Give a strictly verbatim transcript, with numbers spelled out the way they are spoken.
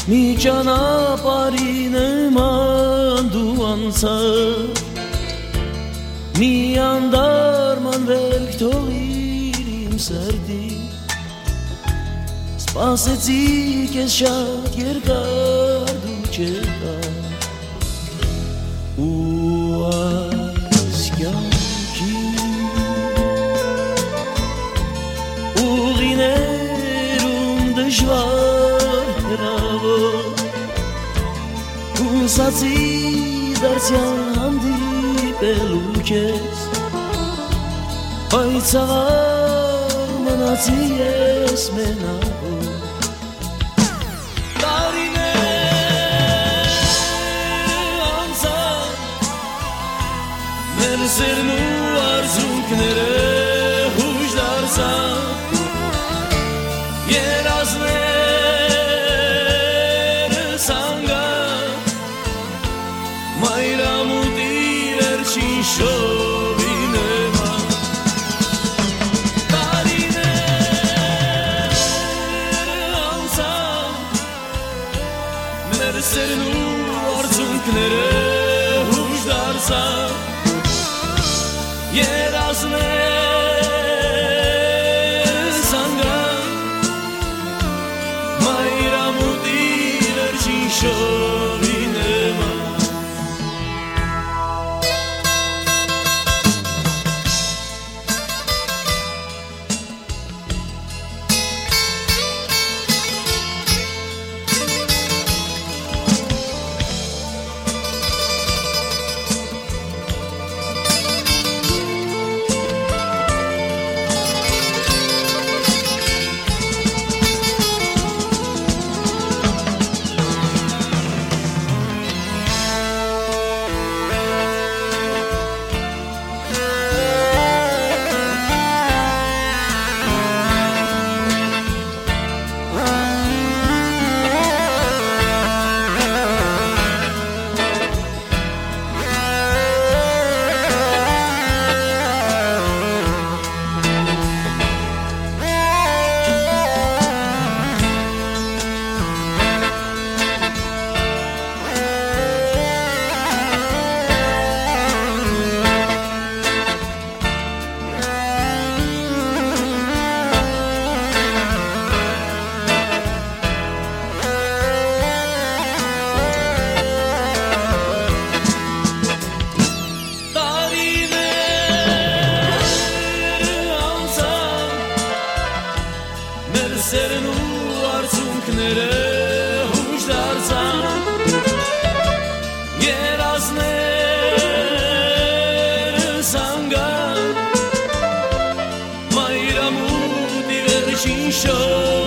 մի ճանապարհի նման դու անցար մի անդարման վերք թողիր իմ սրտի սպասեցի քեզ շատ երկար դու չեկար ու այս կյանքի ուղիներում դժվար հեռավոր Հուսացի դարձյալ հանդիպելու քեզ Բայց աղար մնացի ես մենավոր Տարիներ անցան Մեր սերն ու արցունքները հույժ դարձան Երազներս անգան Մայրամուտի վերջին շողի նման Տարիներ անցան Մեր սերն ու արցունքները հույժ դարձան Երազներս անգան Մայրամուտի վերջին շողի նման Սերն ու արցունքները հույժ դարձան Երազներս անգան Մայրամուտի վերջին շող